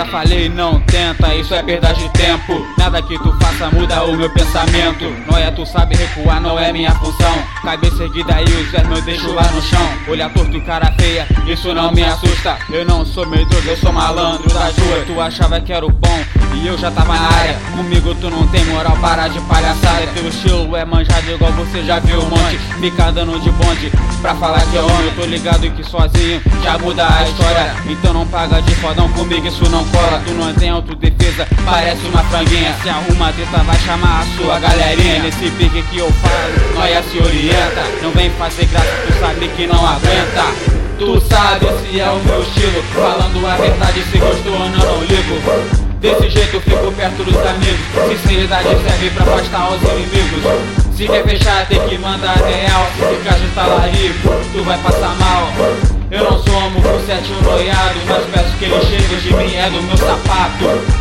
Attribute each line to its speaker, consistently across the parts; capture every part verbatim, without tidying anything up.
Speaker 1: já falei, não tenta, isso é perda de tempo. Nada que tu faça muda o meu pensamento. Noia, tu sabe recuar, não é minha função. Cabeça erguida e os vermes eu deixo lá no chão. Olhar torto e cara feia, isso não me assusta. Eu não sou medroso, eu sou malandro das ruas. Tu achava que era o bom e eu já tava na área. Comigo tu não tem moral, para de palhaçada. Teu estilo é manjado igual você já viu um monte. Fica dando de bonde pra falar que é homem. Eu tô ligado que sozinho já muda a história. Então não paga de fodão, comigo isso não cola. Tu não tem autodefesa, parece uma franguinha. Se arruma a treta, vai chamar a sua galerinha. Nesse pique que eu falo, nós se orienta. Não vem fazer graça, tu sabe que não aguenta. Tu sabe, esse é o meu estilo. Falando a verdade, se gostou ou não, não ligo. Desse jeito eu fico perto dos amigos. Sinceridade serve pra afastar os inimigos. Se quer fechar tem que mandar real. Se ficar de talarico, tu vai passar mal. Eu não sou homo com sete um noiado, mas peço que ele chegue de mim, é do meu sapato.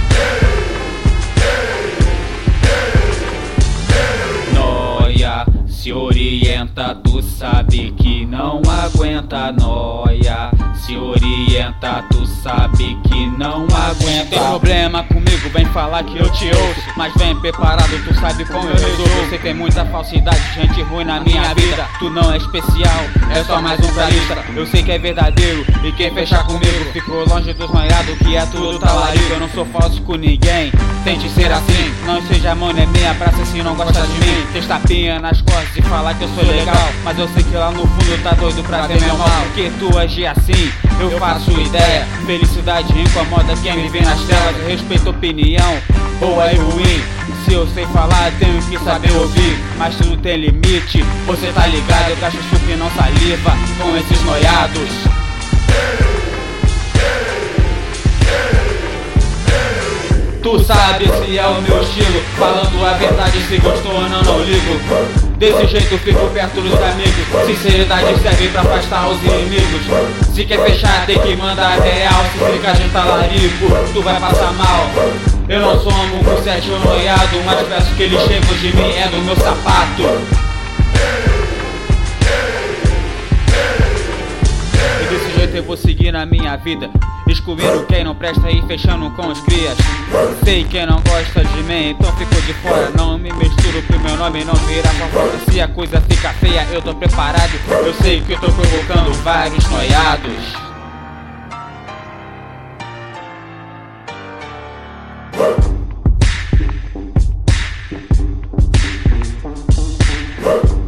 Speaker 1: Noia, se orienta, tu sabe que não aguenta. Noia, se orienta, tu sabe que não aguenta. Tem problema comigo, vem falar que eu te ouço, mas vem preparado, tu sabe como eu resolvo. Sei que tem muita falsidade, gente ruim na minha vida. Tu não é especial, é só mais um pra lista. Eu sei que é verdadeiro, e quem fechar comigo ficou longe dos noiados, que é tudo talarico. Eu não sou falso com ninguém, tente ser assim. Não seja mano, é minha praça se não gosta de mim. Tem tapinha nas costas e falar que eu sou legal, mas eu sei que lá no fundo tá doido pra ver meu mal. Porque tu agir assim, eu faço ideia. Felicidade incomoda quem me vê nas telas. Eu respeito opinião, boa e ruim. Se eu sei falar, tenho que saber ouvir. Mas tu não tem limite, você tá ligado. Eu gasto suco e não saliva com esses noiados. Tu sabe, esse é o meu estilo. Falando a verdade, se gostou ou não, não ligo. Desse jeito eu fico perto dos amigos. Sinceridade serve pra afastar os inimigos. Se quer fechar tem que mandar real. Se ficar de talarico, tu vai passar mal. Eu não sou homo com sete um noiado, mas peço que ele chegue de mim, é do meu sapato. E desse jeito eu vou seguir na minha vida, excluindo quem não presta e fechando com os crias. Sei quem não gosta de mim, então fico de fora. Não me misturo pro meu nome não vira fofoca. Se a coisa fica feia, eu tô preparado. Eu sei que eu tô provocando vários noiados.
Speaker 2: Whoa.